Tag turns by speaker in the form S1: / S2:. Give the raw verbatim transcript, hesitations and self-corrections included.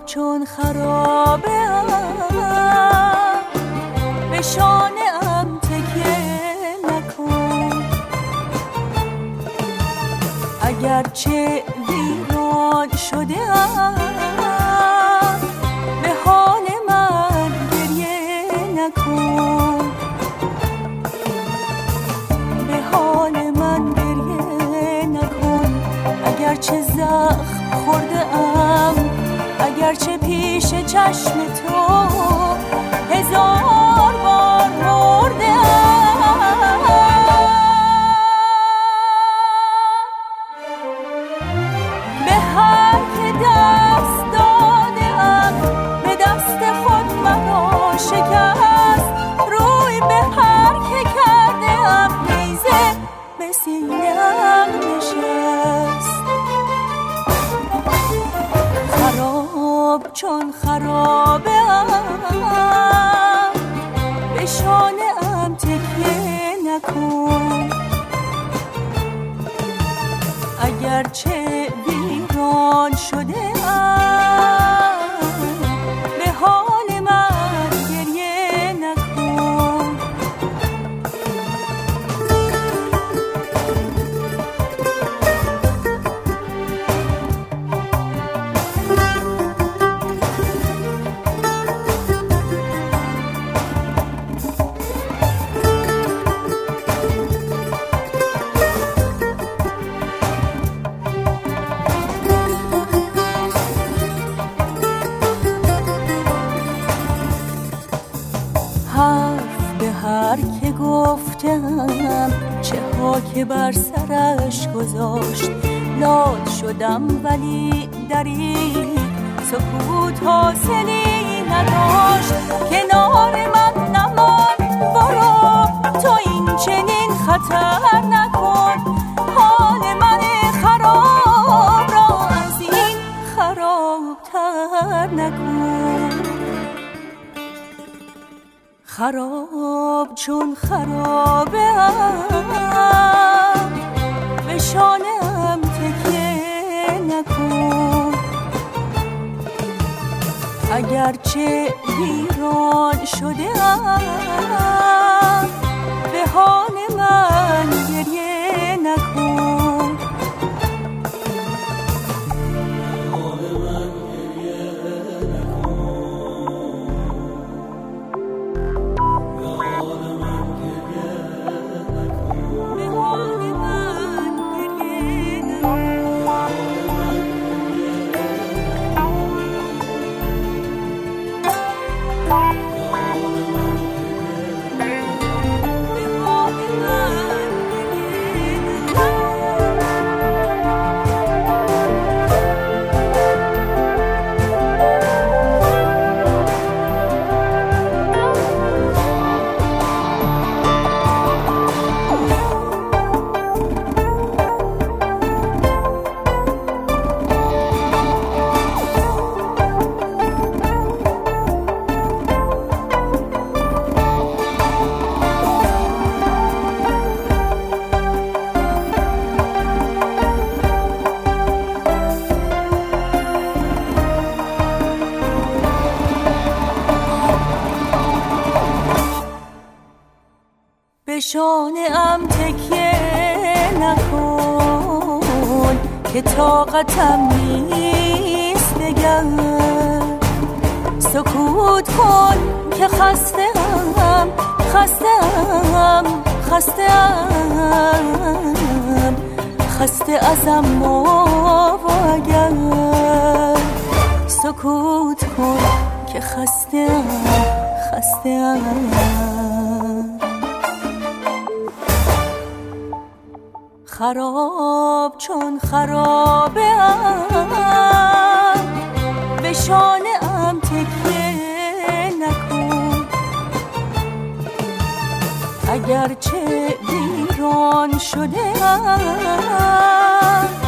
S1: چون خرابه ام، به شانه ام تکیه نکن. اگرچه ویران شده ام، به حال من گریه نکن. به حال من گریه نکن. اگرچه زخم خورده ام، اگرچه پیش چشم تو هزار بار مرده ام، به هر که دست داده ام به دست خود مرا شکست. روی به هر که کرده ام نیزه به سینه ام نشست. خراب چون خرابه ام، به شانه ام تکیه نکن. اگرچه ویران شده ام، به حال من گریه نکن. حرف به هر که گفتم چه ها که بر سرش گذاشت. لال شدم ولی در این سکوت حاصلی نداشت. کنار من نمان برو، تو این چنین خطر نکن. حال من خراب را از این خرابتر نکن. خراب چون خرابه ام، به شانه ام تکیه نکن. اگرچه ویران شده ام، به حال من گریه نکن. به شانه ام تکیه نکن که طاقتم نیست دگر. سکوت کن که خسته ام، خسته ام، خسته ام، خسته ازم و اگر. سکوت کن که خسته ام، خسته ام. خراب چون خرابه ام، به شانه ام تکیه نکن. اگرچه ویران شده ام،